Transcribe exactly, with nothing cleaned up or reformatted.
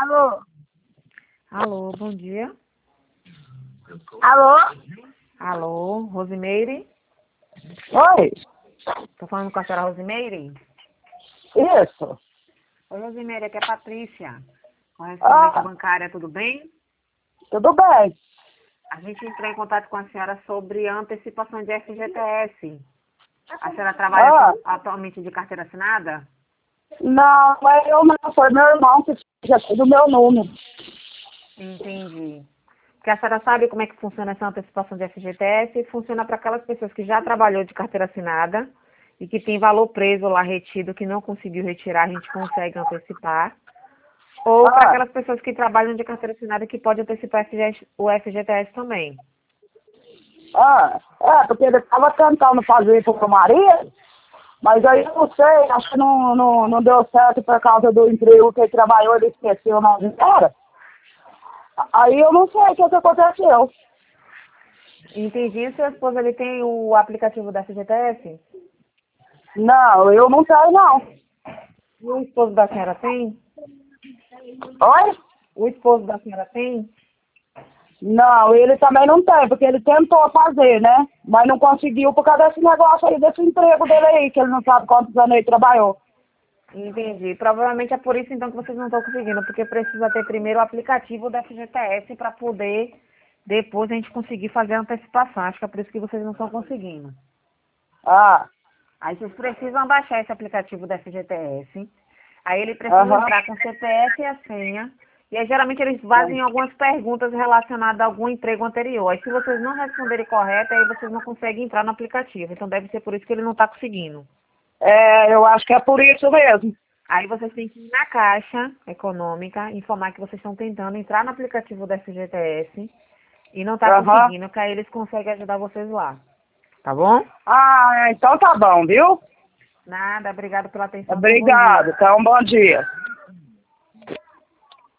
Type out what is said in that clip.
Alô? Alô, bom dia. Alô? Alô, Rosimeire? Oi? Tô falando com a senhora Rosimeire? Isso. Oi, Rosimeire, aqui é a Patrícia, correspondente Ah, bancária, tudo bem? tudo bem. A gente entrou em contato com a senhora sobre a antecipação de F G T S. A senhora trabalha Ah, atu- atualmente de carteira assinada? não, mas eu não, foi meu irmão que já fez o meu número. Entendi. Porque a senhora sabe como é que funciona essa antecipação de F G T S? Funciona para aquelas pessoas que já trabalhou de carteira assinada e que tem valor preso lá retido, que não conseguiu retirar, a gente consegue antecipar. Ou para Ah, aquelas pessoas que trabalham de carteira assinada que pode antecipar F G S o F G T S também. ah, é, porque ele estava tentando fazer isso com a Maria, mas aí eu não sei, acho que não, não, não deu certo por causa do emprego que ele trabalhou, ele esqueceu o nome dela. Aí eu não sei o que, que aconteceu. Entendi. E seu esposo ele tem o aplicativo da F G T S? Não, eu não sei não. E o esposo da senhora tem? Oi? O esposo da senhora tem? Não, ele também não tem, porque ele tentou fazer, né? Mas não conseguiu por causa desse negócio aí, desse emprego dele aí, que ele não sabe quantos anos ele trabalhou. Entendi. Provavelmente é por isso então que vocês não estão conseguindo, porque precisa ter primeiro o aplicativo da F G T S para poder depois a gente conseguir fazer a antecipação. Acho que é por isso que vocês não estão conseguindo. Ah, Aí vocês precisam baixar esse aplicativo da F G T S. Aí ele precisa aham. entrar com o C P F e a senha. E aí geralmente eles fazem algumas perguntas relacionadas a algum emprego anterior. Aí se vocês não responderem correto, aí vocês não conseguem entrar no aplicativo. Então deve ser por isso que ele não está conseguindo. É, eu acho que é por isso mesmo. Aí vocês têm que ir na Caixa Econômica, informar que vocês estão tentando entrar no aplicativo da F G T S e não está Aham. conseguindo, que aí eles conseguem ajudar vocês lá. Tá bom? Ah, então tá bom, viu? Nada, obrigado pela atenção, tenha um bom dia. Obrigado, então bom dia.